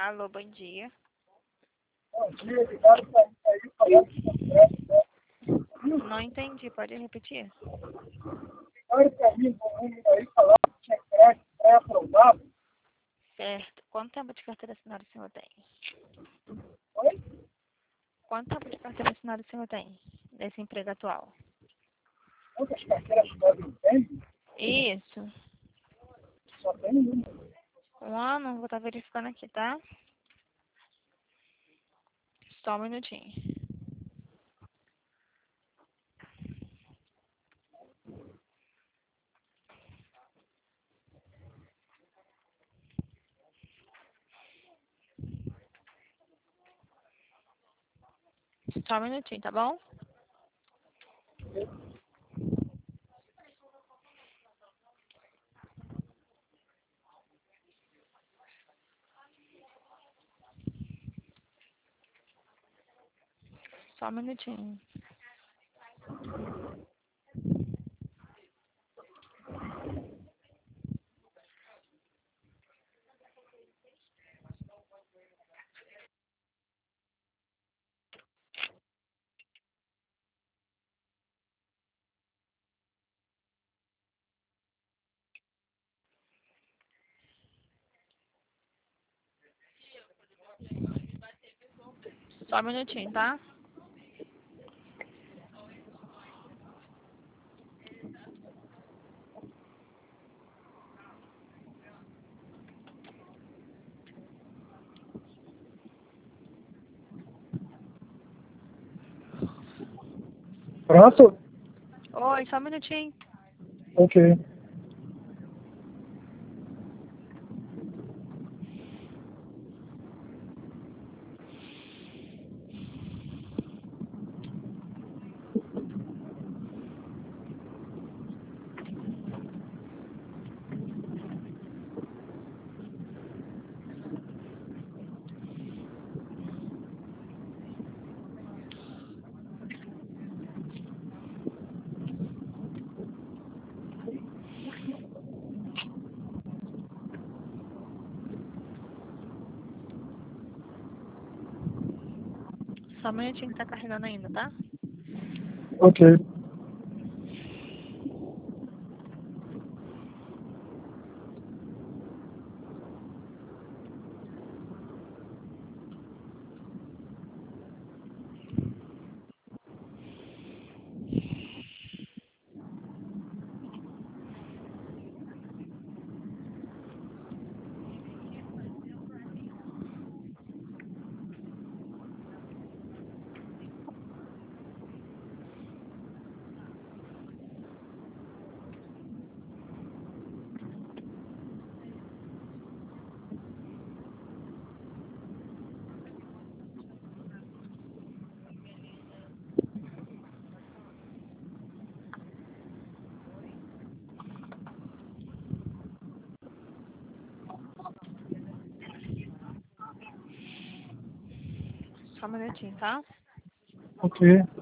Alô, bom dia. Bom dia, ligaram para mim aí falando de contrato, né? Não entendi, pode repetir? Ligaram para mim aí falando que tinha crédito pré-aprovado. Certo. Quanto tempo de carteira assinada o senhor tem? Oi? Quanto tempo de carteira assinada o senhor tem nesse emprego atual? Quantas carteiras podem ter? Isso. Só tem uma. Um ano, vou estar verificando aqui, tá? Só um minutinho. Só um minutinho, tá bom? Só um minutinho. Só um minutinho, tá? Pronto? Oi, só um minutinho. Ok. Só um minutinho que tá carregando ainda, tá? Ok. Só um minutinho, tá? Ok.